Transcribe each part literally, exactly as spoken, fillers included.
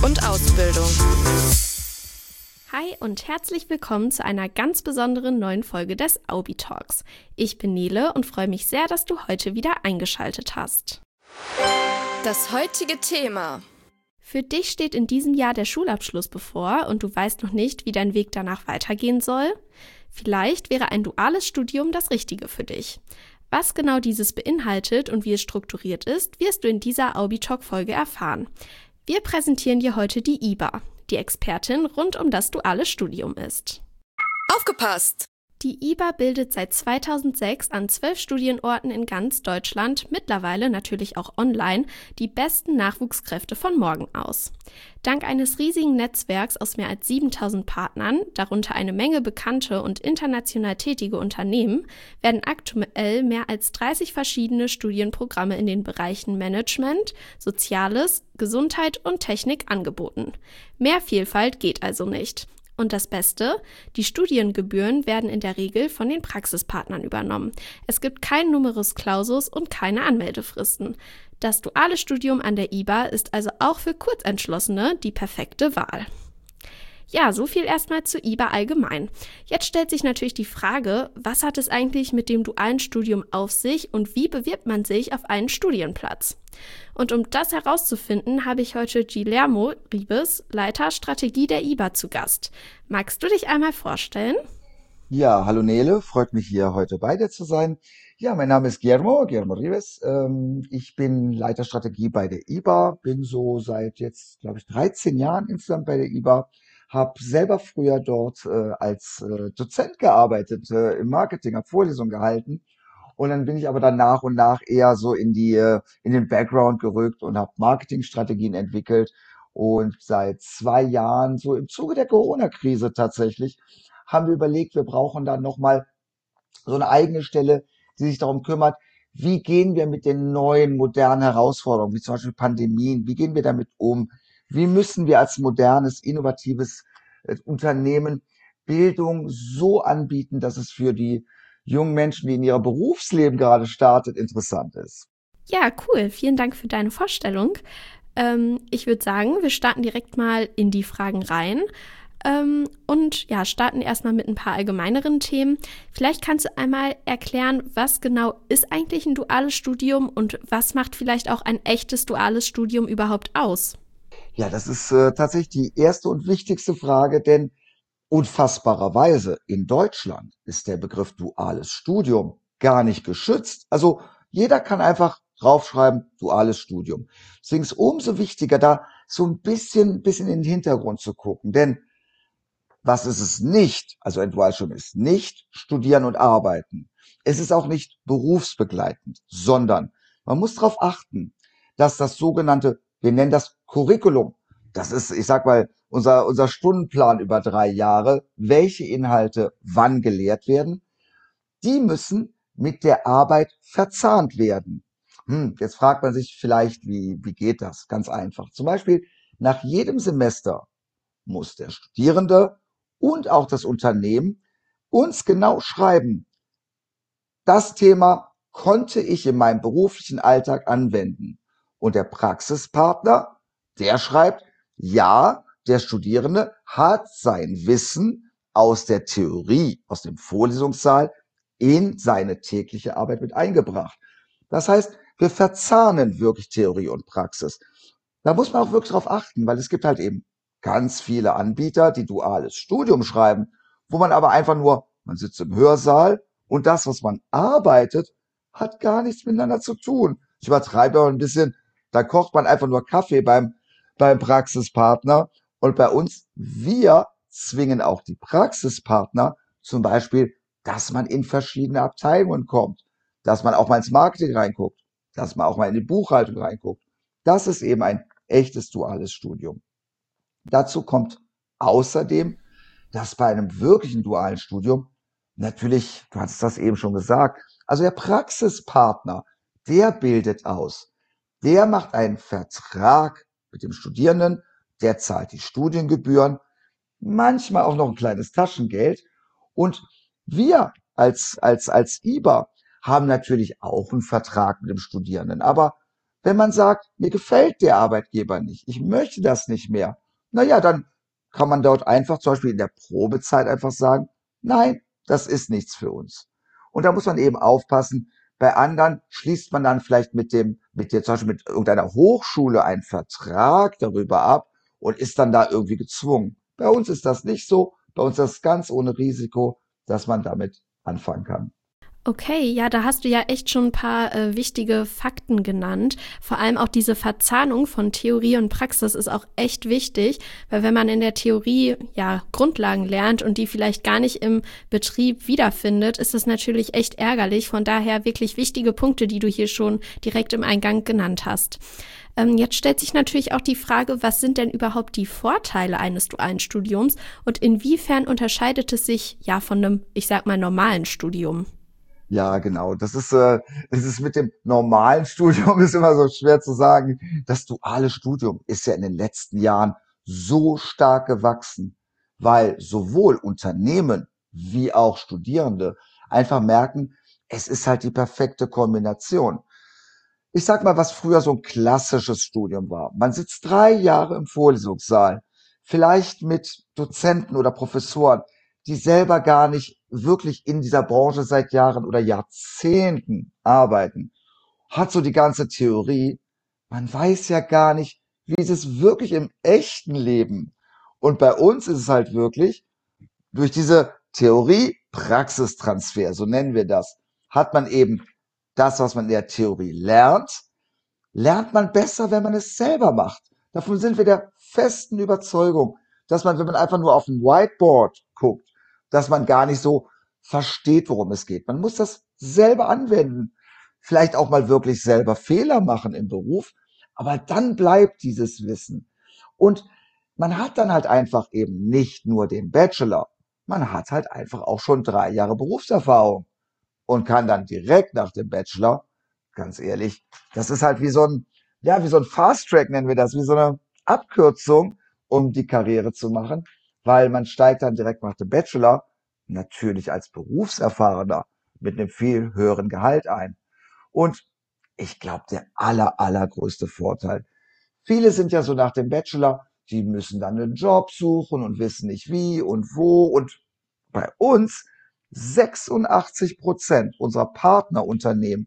und Ausbildung. Hi und herzlich willkommen zu einer ganz besonderen neuen Folge des Aubi Talks. Ich bin Nele und freue mich sehr, dass du heute wieder eingeschaltet hast. Das heutige Thema. Für dich steht in diesem Jahr der Schulabschluss bevor und du weißt noch nicht, wie dein Weg danach weitergehen soll? Vielleicht wäre ein duales Studium das Richtige für dich. Was genau dieses beinhaltet und wie es strukturiert ist, wirst du in dieser Aubi Talk-Folge erfahren. Wir präsentieren dir heute die I B A, die Expertin rund um das duale Studium ist. Aufgepasst! Die I B A bildet seit zweitausendsechs an zwölf Studienorten in ganz Deutschland, mittlerweile natürlich auch online, die besten Nachwuchskräfte von morgen aus. Dank eines riesigen Netzwerks aus mehr als siebentausend Partnern, darunter eine Menge bekannte und international tätige Unternehmen, werden aktuell mehr als dreißig verschiedene Studienprogramme in den Bereichen Management, Soziales, Gesundheit und Technik angeboten. Mehr Vielfalt geht also nicht. Und das Beste, die Studiengebühren werden in der Regel von den Praxispartnern übernommen. Es gibt kein Numerus Clausus und keine Anmeldefristen. Das duale Studium an der I B A ist also auch für Kurzentschlossene die perfekte Wahl. Ja, so viel erstmal zu I B A allgemein. Jetzt stellt sich natürlich die Frage, was hat es eigentlich mit dem dualen Studium auf sich und wie bewirbt man sich auf einen Studienplatz? Und um das herauszufinden, habe ich heute Guillermo Ribes, Leiter Strategie der I B A, zu Gast. Magst du dich einmal vorstellen? Ja, hallo Nele, freut mich hier heute bei dir zu sein. Ja, mein Name ist Guillermo, Guillermo Ribes. Ähm, ich bin Leiter Strategie bei der I B A, bin so seit jetzt, glaube ich, dreizehn Jahren insgesamt bei der I B A, habe selber früher dort äh, als äh, Dozent gearbeitet, äh, im Marketing, habe Vorlesungen gehalten. Und dann bin ich aber dann nach und nach eher so in die, äh, in den Background gerückt und habe Marketingstrategien entwickelt. Und seit zwei Jahren, so im Zuge der Corona-Krise tatsächlich, haben wir überlegt, wir brauchen dann nochmal so eine eigene Stelle, die sich darum kümmert, wie gehen wir mit den neuen, modernen Herausforderungen, wie zum Beispiel Pandemien, wie gehen wir damit um? Wie müssen wir als modernes, innovatives äh, Unternehmen Bildung so anbieten, dass es für die jungen Menschen, die in ihrem Berufsleben gerade startet, interessant ist? Ja, cool. Vielen Dank für deine Vorstellung. Ähm, ich würde sagen, wir starten direkt mal in die Fragen rein. Ähm, und ja, starten erstmal mit ein paar allgemeineren Themen. Vielleicht kannst du einmal erklären, was genau ist eigentlich ein duales Studium und was macht vielleicht auch ein echtes duales Studium überhaupt aus? Ja, das ist äh, tatsächlich die erste und wichtigste Frage, denn unfassbarerweise in Deutschland ist der Begriff duales Studium gar nicht geschützt. Also jeder kann einfach draufschreiben, duales Studium. Deswegen ist es umso wichtiger, da so ein bisschen, bisschen in den Hintergrund zu gucken. Denn was ist es nicht? Also ein Dualstudium ist nicht studieren und arbeiten. Es ist auch nicht berufsbegleitend, sondern man muss darauf achten, dass das sogenannte, wir nennen das Curriculum, das ist, ich sag mal, unser, unser Stundenplan über drei Jahre, welche Inhalte wann gelehrt werden, die müssen mit der Arbeit verzahnt werden. Hm, jetzt fragt man sich vielleicht, wie, wie geht das? Ganz einfach. Zum Beispiel, nach jedem Semester muss der Studierende und auch das Unternehmen uns genau schreiben, das Thema konnte ich in meinem beruflichen Alltag anwenden. Und der Praxispartner, der schreibt, ja, der Studierende hat sein Wissen aus der Theorie, aus dem Vorlesungssaal in seine tägliche Arbeit mit eingebracht. Das heißt, wir verzahnen wirklich Theorie und Praxis. Da muss man auch wirklich drauf achten, weil es gibt halt eben ganz viele Anbieter, die duales Studium schreiben, wo man aber einfach nur, man sitzt im Hörsaal und das, was man arbeitet, hat gar nichts miteinander zu tun. Ich übertreibe auch ein bisschen, da kocht man einfach nur Kaffee beim, beim Praxispartner und bei uns, wir zwingen auch die Praxispartner zum Beispiel, dass man in verschiedene Abteilungen kommt, dass man auch mal ins Marketing reinguckt, dass man auch mal in die Buchhaltung reinguckt. Das ist eben ein echtes duales Studium. Dazu kommt außerdem, dass bei einem wirklichen dualen Studium natürlich, du hattest das eben schon gesagt, also der Praxispartner, der bildet aus. Der macht einen Vertrag mit dem Studierenden, der zahlt die Studiengebühren, manchmal auch noch ein kleines Taschengeld. Und wir als, als, als I B A haben natürlich auch einen Vertrag mit dem Studierenden. Aber Wenn man sagt, mir gefällt der Arbeitgeber nicht, ich möchte das nicht mehr, naja, dann kann man dort einfach zum Beispiel in der Probezeit einfach sagen, nein, das ist nichts für uns. Und da muss man eben aufpassen, bei anderen schließt man dann vielleicht mit dem, mit der, zum Beispiel mit irgendeiner Hochschule einen Vertrag darüber ab und ist dann da irgendwie gezwungen. Bei uns ist das nicht so. Bei uns ist das ganz ohne Risiko, dass man damit anfangen kann. Okay, ja, da hast du ja echt schon ein paar äh, wichtige Fakten genannt. Vor allem auch diese Verzahnung von Theorie und Praxis ist auch echt wichtig, weil wenn man in der Theorie ja Grundlagen lernt und die vielleicht gar nicht im Betrieb wiederfindet, ist das natürlich echt ärgerlich. Von daher wirklich wichtige Punkte, die du hier schon direkt im Eingang genannt hast. Ähm, jetzt stellt sich natürlich auch die Frage, was sind denn überhaupt die Vorteile eines dualen Studiums und inwiefern unterscheidet es sich ja von einem, ich sag mal, normalen Studium? Ja, genau. Das ist, äh, es ist mit dem normalen Studium ist immer so schwer zu sagen. Das duale Studium ist ja in den letzten Jahren so stark gewachsen, weil sowohl Unternehmen wie auch Studierende einfach merken, es ist halt die perfekte Kombination. Ich sag mal, was früher so ein klassisches Studium war. Man sitzt drei Jahre im Vorlesungssaal, vielleicht mit Dozenten oder Professoren, die selber gar nicht wirklich in dieser Branche seit Jahren oder Jahrzehnten arbeiten. Hat so die ganze Theorie. Man weiß ja gar nicht, wie ist es wirklich im echten Leben. Und bei uns ist es halt wirklich, durch diese Theorie-Praxistransfer, so nennen wir das, hat man eben das, was man in der Theorie lernt, lernt man besser, wenn man es selber macht. Davon sind wir der festen Überzeugung, dass man, wenn man einfach nur auf ein Whiteboard guckt, dass man gar nicht so versteht, worum es geht. Man muss das selber anwenden, vielleicht auch mal wirklich selber Fehler machen im Beruf, aber dann bleibt dieses Wissen. Und man hat dann halt einfach eben nicht nur den Bachelor, man hat halt einfach auch schon drei Jahre Berufserfahrung und kann dann direkt nach dem Bachelor, ganz ehrlich, das ist halt wie so ein, ja, wie so ein Fast Track nennen wir das, wie so eine Abkürzung, um die Karriere zu machen, weil man steigt dann direkt nach dem Bachelor natürlich als Berufserfahrener mit einem viel höheren Gehalt ein. Und ich glaube, der aller, allergrößte Vorteil. Viele sind ja so nach dem Bachelor, die müssen dann einen Job suchen und wissen nicht wie und wo. Und bei uns sechsundachtzig Prozent unserer Partnerunternehmen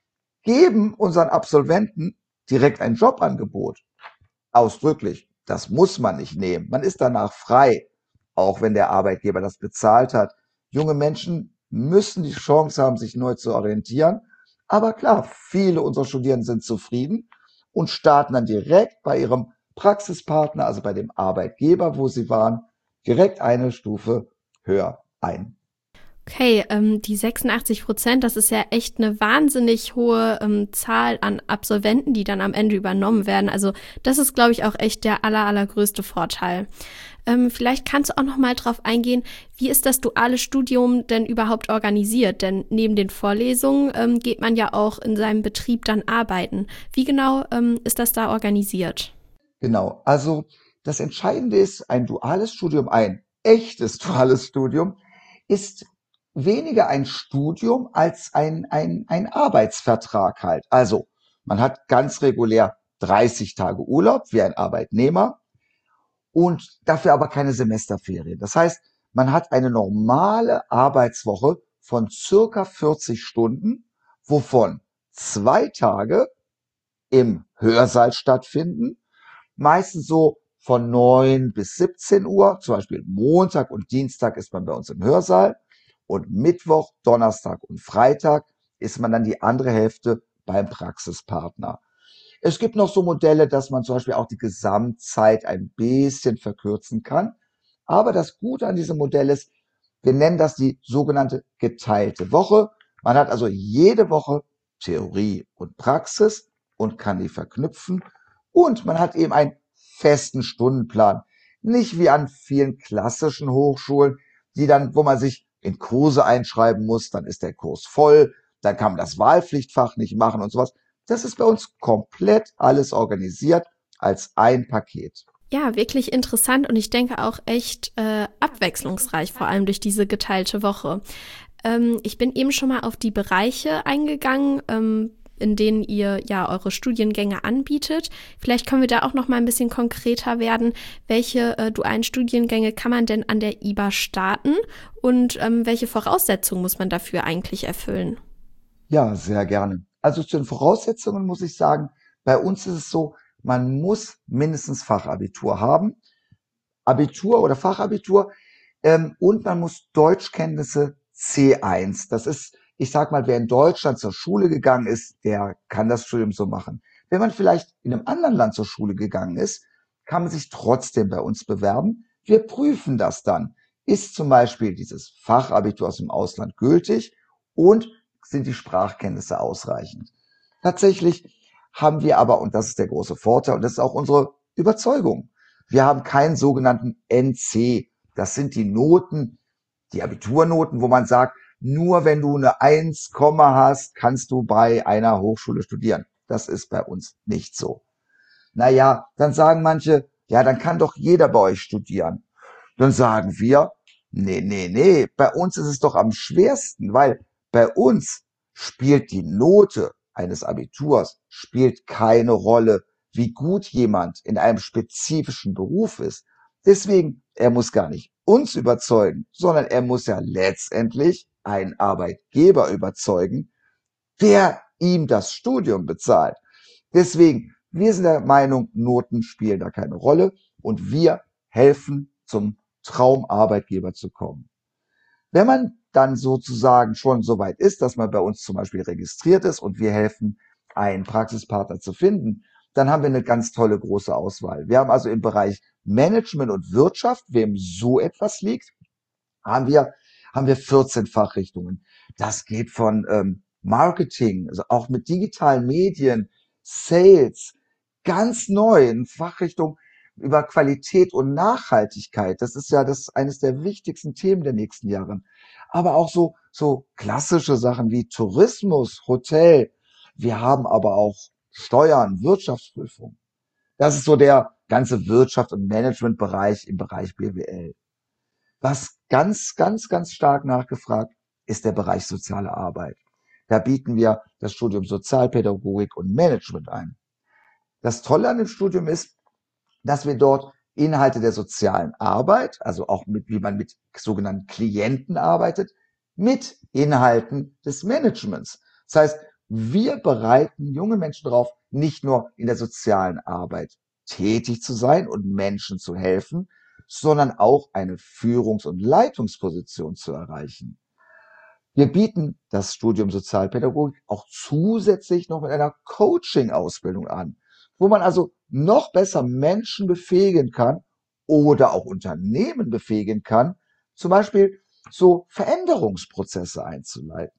geben unseren Absolventen direkt ein Jobangebot. Ausdrücklich. Das muss man nicht nehmen. Man ist danach frei, auch wenn der Arbeitgeber das bezahlt hat. Junge Menschen müssen die Chance haben, sich neu zu orientieren. Aber klar, viele unserer Studierenden sind zufrieden und starten dann direkt bei ihrem Praxispartner, also bei dem Arbeitgeber, wo sie waren, direkt eine Stufe höher ein. Okay, ähm, die sechsundachtzig Prozent, das ist ja echt eine wahnsinnig hohe ähm, Zahl an Absolventen, die dann am Ende übernommen werden. Also das ist, glaube ich, auch echt der aller, allergrößte Vorteil. Ähm, vielleicht kannst du auch noch mal drauf eingehen, wie ist das duale Studium denn überhaupt organisiert? Denn neben den Vorlesungen ähm, geht man ja auch in seinem Betrieb dann arbeiten. Wie genau ähm, ist das da organisiert? Genau, also das Entscheidende ist, ein duales Studium, ein echtes duales Studium, ist weniger ein Studium als ein, ein, ein Arbeitsvertrag halt. Also man hat ganz regulär dreißig Tage Urlaub wie ein Arbeitnehmer und dafür aber keine Semesterferien. Das heißt, man hat eine normale Arbeitswoche von circa vierzig Stunden, wovon zwei Tage im Hörsaal stattfinden, meistens so von neun bis siebzehn Uhr, zum Beispiel Montag und Dienstag ist man bei uns im Hörsaal und Mittwoch, Donnerstag und Freitag ist man dann die andere Hälfte beim Praxispartner. Es gibt noch so Modelle, dass man zum Beispiel auch die Gesamtzeit ein bisschen verkürzen kann. Aber das Gute an diesem Modell ist, wir nennen das die sogenannte geteilte Woche. Man hat also jede Woche Theorie und Praxis und kann die verknüpfen. Und man hat eben einen festen Stundenplan. Nicht wie an vielen klassischen Hochschulen, die dann, wo man sich in Kurse einschreiben muss, dann ist der Kurs voll, dann kann man das Wahlpflichtfach nicht machen und sowas. Das ist bei uns komplett alles organisiert als ein Paket. Ja, wirklich interessant und ich denke auch echt äh, abwechslungsreich, vor allem durch diese geteilte Woche. Ähm, ich bin eben schon mal auf die Bereiche eingegangen, ähm, in denen ihr ja eure Studiengänge anbietet. Vielleicht können wir da auch noch mal ein bisschen konkreter werden. Welche äh, dualen Studiengänge kann man denn an der I B A starten und ähm, welche Voraussetzungen muss man dafür eigentlich erfüllen? Ja, sehr gerne. Also zu den Voraussetzungen muss ich sagen, bei uns ist es so, man muss mindestens Fachabitur haben, Abitur oder Fachabitur, ähm, und man muss Deutschkenntnisse C eins. Das ist, ich sag mal, wer in Deutschland zur Schule gegangen ist, der kann das Studium so machen. Wenn man vielleicht in einem anderen Land zur Schule gegangen ist, kann man sich trotzdem bei uns bewerben. Wir prüfen das dann. Ist zum Beispiel dieses Fachabitur aus dem Ausland gültig und sind die Sprachkenntnisse ausreichend? Tatsächlich haben wir aber, und das ist der große Vorteil, und das ist auch unsere Überzeugung, wir haben keinen sogenannten N C. Das sind die Noten, die Abiturnoten, wo man sagt, nur wenn du eine eins, hast, kannst du bei einer Hochschule studieren. Das ist bei uns nicht so. Naja, dann sagen manche, ja, dann kann doch jeder bei euch studieren. Dann sagen wir, nee, nee, nee, bei uns ist es doch am schwersten, weil bei uns spielt die Note eines Abiturs, spielt keine Rolle, wie gut jemand in einem spezifischen Beruf ist. Deswegen, er muss gar nicht uns überzeugen, sondern er muss ja letztendlich einen Arbeitgeber überzeugen, der ihm das Studium bezahlt. Deswegen, wir sind der Meinung, Noten spielen da keine Rolle und wir helfen, zum Traumarbeitgeber zu kommen. Wenn man dann sozusagen schon so weit ist, dass man bei uns zum Beispiel registriert ist und wir helfen, einen Praxispartner zu finden, dann haben wir eine ganz tolle große Auswahl. Wir haben also im Bereich Management und Wirtschaft, wem so etwas liegt, haben wir, haben wir vierzehn Fachrichtungen. Das geht von ähm, Marketing, also auch mit digitalen Medien, Sales, ganz neu in Fachrichtung über Qualität und Nachhaltigkeit. Das ist ja das eines der wichtigsten Themen der nächsten Jahre. Aber auch so, so klassische Sachen wie Tourismus, Hotel. Wir haben aber auch Steuern, Wirtschaftsprüfung. Das ist so der ganze Wirtschaft- und Managementbereich im Bereich B W L. Was ganz, ganz, ganz stark nachgefragt ist der Bereich soziale Arbeit. Da bieten wir das Studium Sozialpädagogik und Management ein. Das Tolle an dem Studium ist, dass wir dort Inhalte der sozialen Arbeit, also auch mit, wie man mit sogenannten Klienten arbeitet, mit Inhalten des Managements. Das heißt, wir bereiten junge Menschen darauf, nicht nur in der sozialen Arbeit tätig zu sein und Menschen zu helfen, sondern auch eine Führungs- und Leitungsposition zu erreichen. Wir bieten das Studium Sozialpädagogik auch zusätzlich noch mit einer Coaching-Ausbildung an, wo man also noch besser Menschen befähigen kann oder auch Unternehmen befähigen kann, zum Beispiel so Veränderungsprozesse einzuleiten.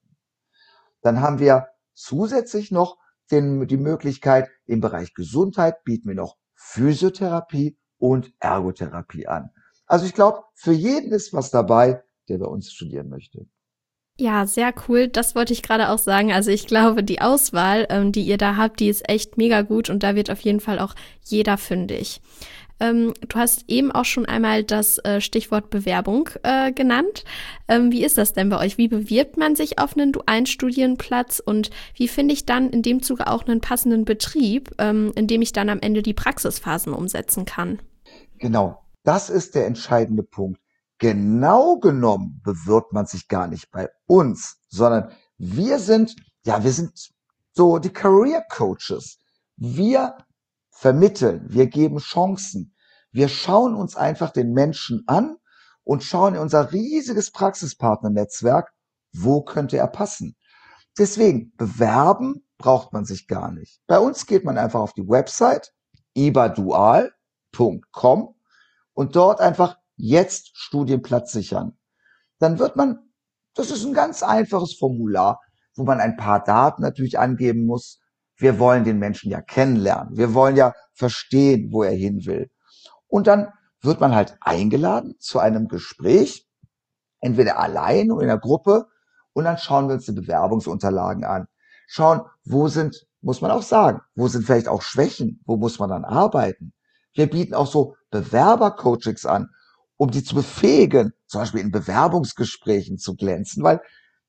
Dann haben wir zusätzlich noch den, die Möglichkeit, im Bereich Gesundheit bieten wir noch Physiotherapie und Ergotherapie an. Also ich glaube, für jeden ist was dabei, der bei uns studieren möchte. Ja, sehr cool. Das wollte ich gerade auch sagen. Also ich glaube, die Auswahl, ähm, die ihr da habt, die ist echt mega gut und da wird auf jeden Fall auch jeder fündig. Ähm, du hast eben auch schon einmal das äh, Stichwort Bewerbung äh, genannt. Ähm, wie ist das denn bei euch? Wie bewirbt man sich auf einen dualen Studienplatz und wie finde ich dann in dem Zuge auch einen passenden Betrieb, ähm, in dem ich dann am Ende die Praxisphasen umsetzen kann? Genau, das ist der entscheidende Punkt. Genau genommen bewirbt man sich gar nicht bei uns, sondern wir sind, ja, wir sind so die Career Coaches. Wir vermitteln, wir geben Chancen. Wir schauen uns einfach den Menschen an und schauen in unser riesiges Praxispartnernetzwerk, wo könnte er passen. Deswegen, bewerben braucht man sich gar nicht. Bei uns geht man einfach auf die Website ibadual punkt com und dort einfach jetzt Studienplatz sichern. Dann wird man, das ist ein ganz einfaches Formular, wo man ein paar Daten natürlich angeben muss. Wir wollen den Menschen ja kennenlernen. Wir wollen ja verstehen, wo er hin will. Und dann wird man halt eingeladen zu einem Gespräch, entweder allein oder in der Gruppe. Und dann schauen wir uns die Bewerbungsunterlagen an. Schauen, wo sind, muss man auch sagen, wo sind vielleicht auch Schwächen, wo muss man dann arbeiten. Wir bieten auch so Bewerbercoachings an, um die zu befähigen, zum Beispiel in Bewerbungsgesprächen zu glänzen, weil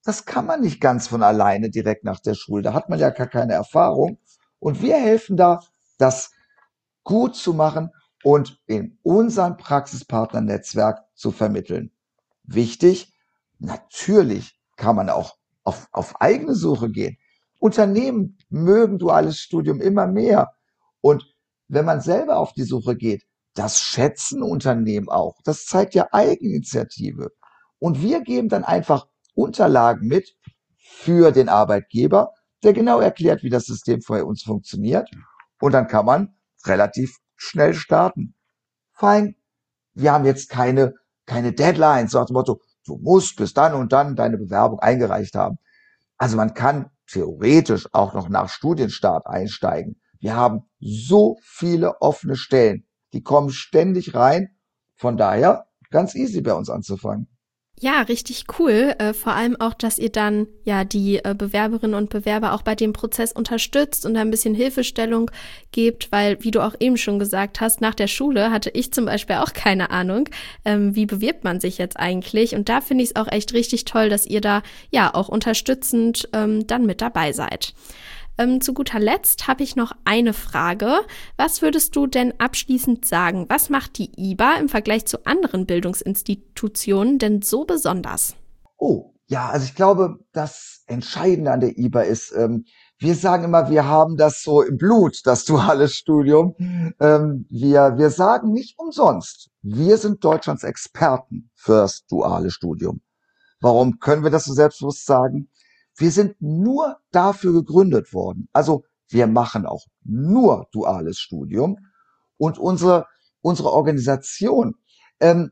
das kann man nicht ganz von alleine direkt nach der Schule. Da hat man ja gar keine Erfahrung. Und wir helfen da, das gut zu machen und in unserem Praxispartnernetzwerk zu vermitteln. Wichtig, natürlich kann man auch auf, auf eigene Suche gehen. Unternehmen mögen duales Studium immer mehr. Und wenn man selber auf die Suche geht, das schätzen Unternehmen auch. Das zeigt ja Eigeninitiative. Und wir geben dann einfach Unterlagen mit für den Arbeitgeber, der genau erklärt, wie das System bei uns funktioniert. Und dann kann man relativ schnell starten. Vor allem, wir haben jetzt keine, keine Deadlines, so nach dem Motto, du musst bis dann und dann deine Bewerbung eingereicht haben. Also man kann theoretisch auch noch nach Studienstart einsteigen. Wir haben so viele offene Stellen, die kommen ständig rein. Von daher ganz easy bei uns anzufangen. Ja, richtig cool. Äh, vor allem auch, dass ihr dann ja die äh, Bewerberinnen und Bewerber auch bei dem Prozess unterstützt und da ein bisschen Hilfestellung gebt, weil, wie du auch eben schon gesagt hast, nach der Schule hatte ich zum Beispiel auch keine Ahnung, ähm, wie bewirbt man sich jetzt eigentlich. Und da finde ich es auch echt richtig toll, dass ihr da ja auch unterstützend ähm, dann mit dabei seid. Ähm, zu guter Letzt habe ich noch eine Frage. Was würdest du denn abschließend sagen? Was macht die I B A im Vergleich zu anderen Bildungsinstitutionen denn so besonders? Oh, ja, also ich glaube, das Entscheidende an der I B A ist, ähm, wir sagen immer, wir haben das so im Blut, das duale Studium. Ähm, wir, wir sagen nicht umsonst, wir sind Deutschlands Experten für das duale Studium. Warum können wir das so selbstbewusst sagen? Wir sind nur dafür gegründet worden. Also wir machen auch nur duales Studium und unsere, unsere Organisation, ähm,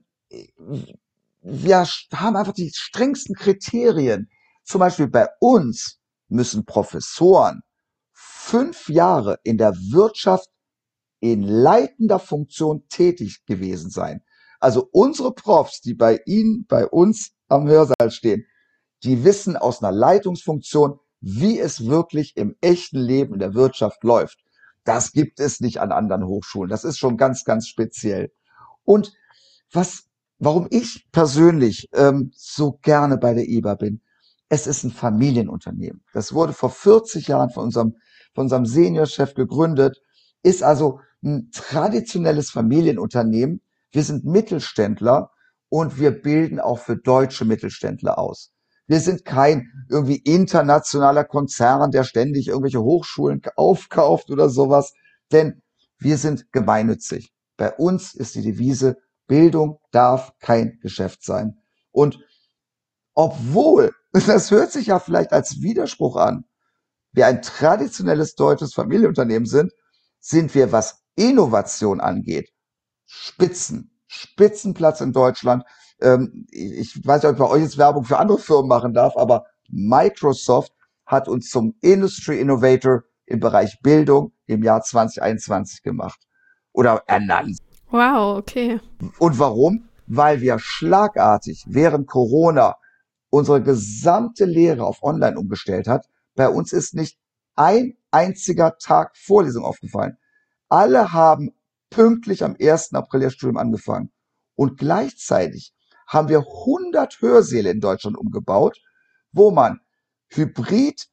wir haben einfach die strengsten Kriterien. Zum Beispiel bei uns müssen Professoren fünf Jahre in der Wirtschaft in leitender Funktion tätig gewesen sein. Also unsere Profs, die bei Ihnen, bei uns am Hörsaal stehen, die wissen aus einer Leitungsfunktion, wie es wirklich im echten Leben in der Wirtschaft läuft. Das gibt es nicht an anderen Hochschulen. Das ist schon ganz, ganz speziell. Und was, warum ich persönlich ähm, so gerne bei der I B A bin, es ist ein Familienunternehmen. Das wurde vor vierzig Jahren von unserem, von unserem Seniorchef gegründet, ist also ein traditionelles Familienunternehmen. Wir sind Mittelständler und wir bilden auch für deutsche Mittelständler aus. Wir sind kein irgendwie internationaler Konzern, der ständig irgendwelche Hochschulen aufkauft oder sowas, denn wir sind gemeinnützig. Bei uns ist die Devise, Bildung darf kein Geschäft sein. Und obwohl, das hört sich ja vielleicht als Widerspruch an, wir ein traditionelles deutsches Familienunternehmen sind, sind wir, was Innovation angeht, Spitzen, Spitzenplatz in Deutschland. Ähm, ich weiß nicht, ob ich bei euch jetzt Werbung für andere Firmen machen darf, aber Microsoft hat uns zum Industry Innovator im Bereich Bildung im Jahr zwanzig einundzwanzig gemacht oder ernannt. Wow, okay. Und warum? Weil wir schlagartig während Corona unsere gesamte Lehre auf Online umgestellt hat. Bei uns ist nicht ein einziger Tag Vorlesung aufgefallen. Alle haben pünktlich am ersten April ihr Studium angefangen. Und gleichzeitig haben wir hundert Hörsäle in Deutschland umgebaut, wo man hybrid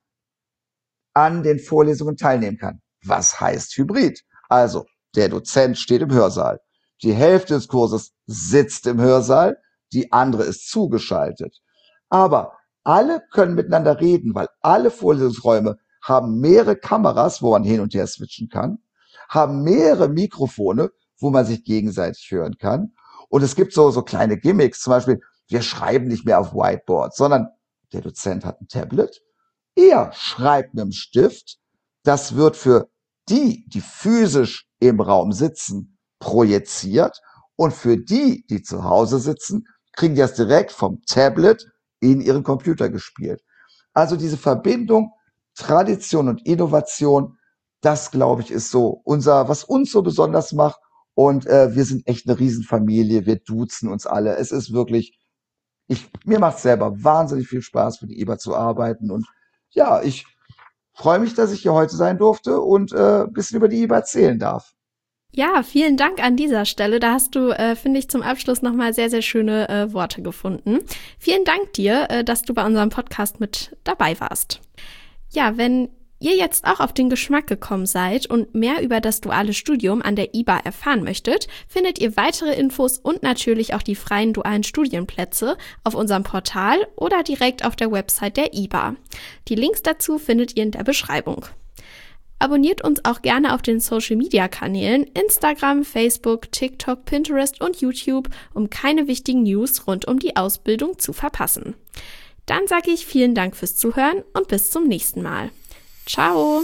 an den Vorlesungen teilnehmen kann. Was heißt hybrid? Also, der Dozent steht im Hörsaal. Die Hälfte des Kurses sitzt im Hörsaal, die andere ist zugeschaltet. Aber alle können miteinander reden, weil alle Vorlesungsräume haben mehrere Kameras, wo man hin und her switchen kann, haben mehrere Mikrofone, wo man sich gegenseitig hören kann. Und es gibt so, so kleine Gimmicks, zum Beispiel, wir schreiben nicht mehr auf Whiteboard, sondern der Dozent hat ein Tablet, er schreibt mit dem Stift, das wird für die, die physisch im Raum sitzen, projiziert und für die, die zu Hause sitzen, kriegen die das direkt vom Tablet in ihren Computer gespielt. Also diese Verbindung Tradition und Innovation, das glaube ich ist so unser, was uns so besonders macht. Und äh, wir sind echt eine Riesenfamilie, wir duzen uns alle. Es ist wirklich, ich, mir macht es selber wahnsinnig viel Spaß, für die I B A zu arbeiten. Und ja, ich freue mich, dass ich hier heute sein durfte und äh, ein bisschen über die I B A erzählen darf. Ja, vielen Dank an dieser Stelle. Da hast du, äh, finde ich, zum Abschluss nochmal sehr, sehr schöne äh, Worte gefunden. Vielen Dank dir, äh, dass du bei unserem Podcast mit dabei warst. Ja, wenn ihr jetzt auch auf den Geschmack gekommen seid und mehr über das duale Studium an der I B A erfahren möchtet, findet ihr weitere Infos und natürlich auch die freien dualen Studienplätze auf unserem Portal oder direkt auf der Website der I B A. Die Links dazu findet ihr in der Beschreibung. Abonniert uns auch gerne auf den Social-Media-Kanälen Instagram, Facebook, TikTok, Pinterest und YouTube, um keine wichtigen News rund um die Ausbildung zu verpassen. Dann sage ich vielen Dank fürs Zuhören und bis zum nächsten Mal. Ciao!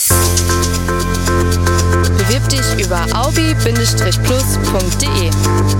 Bewirb dich über aubi Bindestrich plus Punkt de.